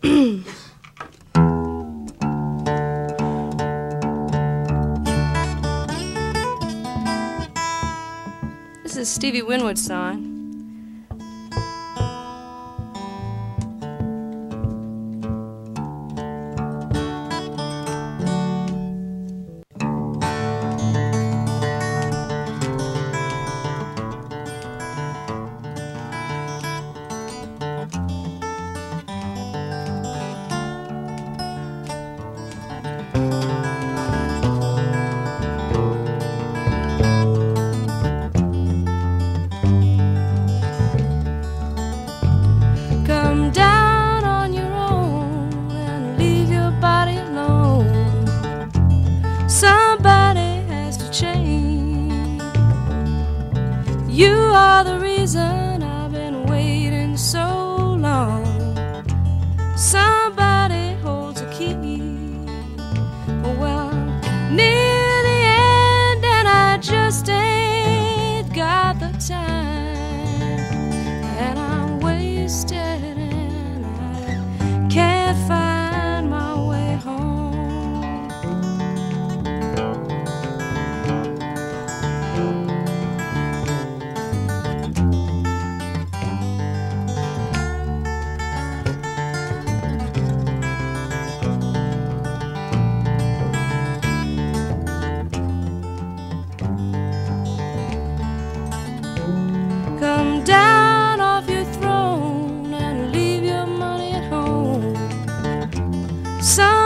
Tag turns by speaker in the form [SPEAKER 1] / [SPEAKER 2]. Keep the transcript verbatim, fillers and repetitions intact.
[SPEAKER 1] This is Stevie Winwood's song. Come down on your own and leave your body alone. Somebody has to change. You are the reason I've been waiting so long. Somebody holds a key. Well, I'm near the end and I just ain't got the time, and I'm wasted and I can't find my way home. Come down off your throne and leave your money at home. Some